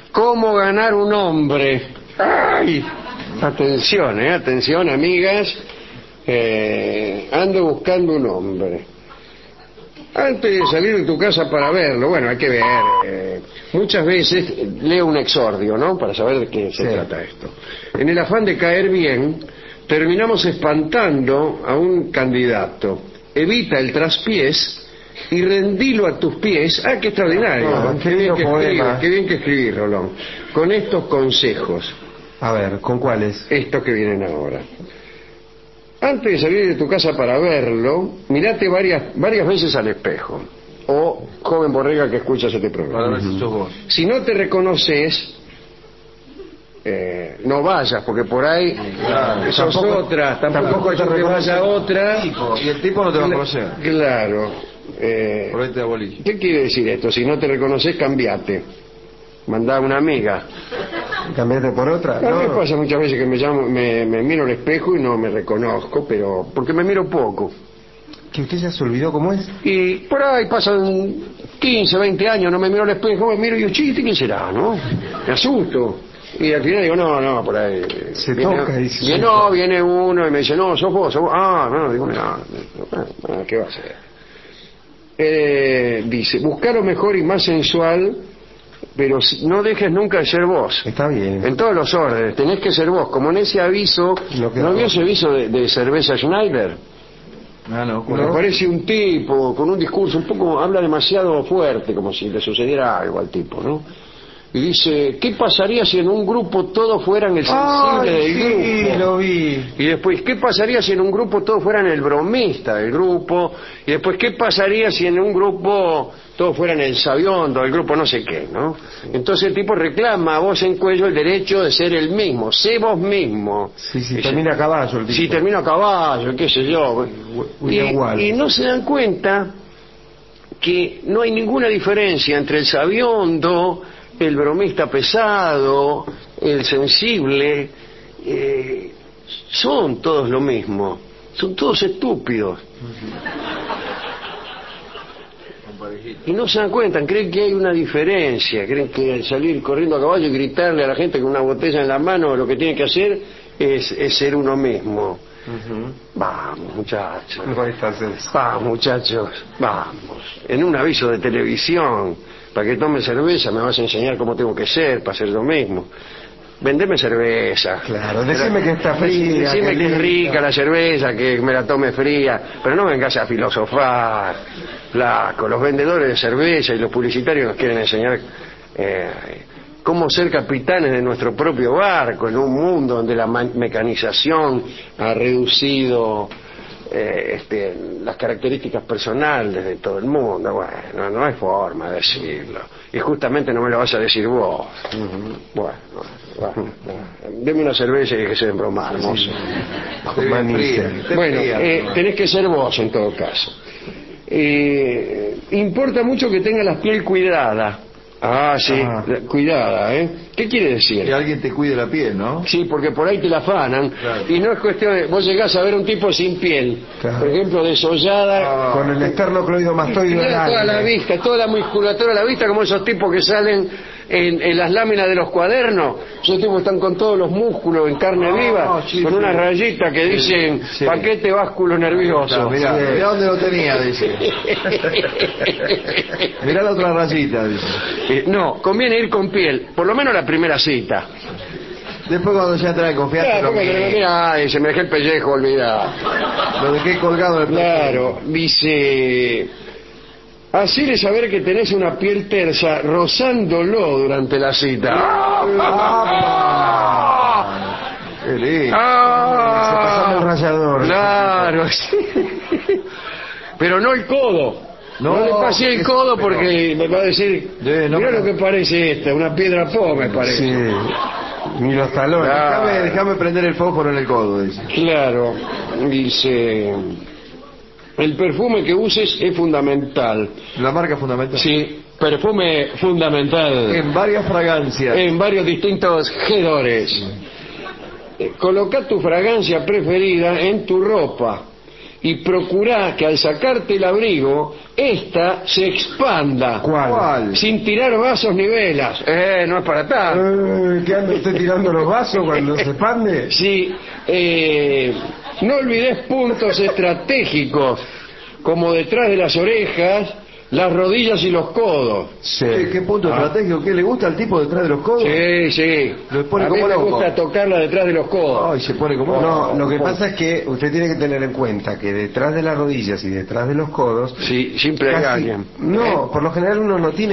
¿Cómo ganar un hombre? ¡Ay! Atención, atención, amigas. Ando buscando un hombre. Antes de salir de tu casa para verlo, bueno, hay que ver. Muchas veces leo un exordio, ¿no? Para saber de qué se trata esto. En el afán de caer bien, terminamos espantando a un candidato. Evita el traspiés y rendilo a tus pies. ¡Ah, qué extraordinario! Qué bien que escribís, Rolón. Con estos consejos. A ver, ¿con cuáles? Estos que vienen ahora. Antes de salir de tu casa para verlo, mirate varias veces al espejo. O, joven borrega que escuchas este programa. Para ver si sos vos. Si no te reconoces, no vayas, porque por ahí sos otra. Tampoco te vaya otra. Y el tipo no te va a conocer. Claro. Por ahí te abolí. ¿Qué quiere decir esto? Si no te reconoces, cambiate. Mandá a una amiga. ¿Cambiate por otra? A mí me pasa muchas veces que me miro al espejo y no me reconozco, pero porque me miro poco. ¿Que usted ya se olvidó cómo es? Y por ahí pasan 15, 20 años, no me miro al espejo, me miro y digo, chiste, ¿quién será, no? Me asusto. Y al final digo, no, por ahí. Se toca, dice. Viene uno y me dice, no, sos vos. Ah, no, digo, no, ¿qué va a hacer? Dice, buscar lo mejor y más sensual, pero no dejes nunca de ser vos. Está bien. En todos los órdenes, tenés que ser vos. Como en ese aviso, ¿no vio ese aviso de cerveza Schneider? No. Me parece un tipo con un discurso un poco, habla demasiado fuerte, como si le sucediera algo al tipo, ¿no? Y dice, ¿qué pasaría si en un grupo todos fueran el sensible del grupo? Sí, lo vi. Y después, ¿qué pasaría si en un grupo todos fueran el bromista del grupo? Y después, ¿qué pasaría si en un grupo todos fueran el sabiondo del grupo no sé qué, ¿no? Entonces el tipo reclama a voz en cuello el derecho de ser el mismo. Sé vos mismo. Sí, termina a caballo el tipo. Sí, termina a caballo, qué sé yo. Y no se dan cuenta que no hay ninguna diferencia entre el sabiondo, el bromista pesado, el sensible, son todos lo mismo, son todos estúpidos. Y no se dan cuenta, creen que hay una diferencia, creen que al salir corriendo a caballo y gritarle a la gente con una botella en la mano lo que tiene que hacer es ser uno mismo. Vamos, muchachos. Vamos, muchachos, vamos. En un aviso de televisión, para que tome cerveza, me vas a enseñar cómo tengo que ser para hacer lo mismo. Vendeme cerveza. Claro, decime que está fría. Decime que es rica la cerveza, que me la tome fría, pero no vengas a filosofar, flaco. Los vendedores de cerveza y los publicitarios nos quieren enseñar cómo ser capitanes de nuestro propio barco en un mundo donde la mecanización ha reducido las características personales de todo el mundo. Bueno, no hay forma de decirlo. Y justamente no me lo vas a decir vos. Bueno, deme una cerveza y que se embromamos. Bueno, tenés que ser vos en todo caso. Importa mucho que tenga la piel cuidada. Cuidada, ¿eh? ¿Qué quiere decir? Que alguien te cuide la piel, ¿no? Sí, porque por ahí te la afanan. Claro. Y no es cuestión de... Vos llegás a ver un tipo sin piel, por ejemplo, desollada, con el esternocleidomastoide, toda la vista, toda la musculatura de la vista, como esos tipos que salen en las láminas de los cuadernos. Esos tipos están con todos los músculos en carne viva, con unas rayitas que dicen paquete básculo nervioso. Mirá dónde lo tenía, dice. Mirá la otra rayita, dice. No, conviene ir con piel, por lo menos la primera cita. Después cuando ya trae confianza, se me dejé el pellejo, olvidá. Lo dejé colgado en el pellejo. Claro, dice, hacele saber que tenés una piel tersa rozándolo durante la cita. ¡Qué lindo! Se pasaba el rallador. Claro, sí. Pero no el codo. No le pasé el codo porque me va a decir, mirá lo que parece esta, una piedra po, me parece. Sí. Ni los talones. Déjame prender el fósforo en el codo, dice. Claro, dice, el perfume que uses es fundamental. ¿La marca fundamental? Sí, perfume fundamental. En varias fragancias. En varios distintos hedores. Coloca tu fragancia preferida en tu ropa y procurá que al sacarte el abrigo, esta se expanda. ¿Cuál? Sin tirar vasos ni velas. No es para tanto. ¿Qué anda usted tirando los vasos cuando se expande? Sí, no olvides puntos estratégicos, como detrás de las orejas, las rodillas y los codos. Sí. ¿Qué punto estratégico? ¿Qué le gusta al tipo detrás de los codos? Sí, sí. Lo pone A mí como me loco. gusta tocarla detrás de los codos. Ay, se pone como... No, lo que pasa es que usted tiene que tener en cuenta que detrás de las rodillas y detrás de los codos... Sí, siempre hay casi- alguien. No, por lo general uno no tiene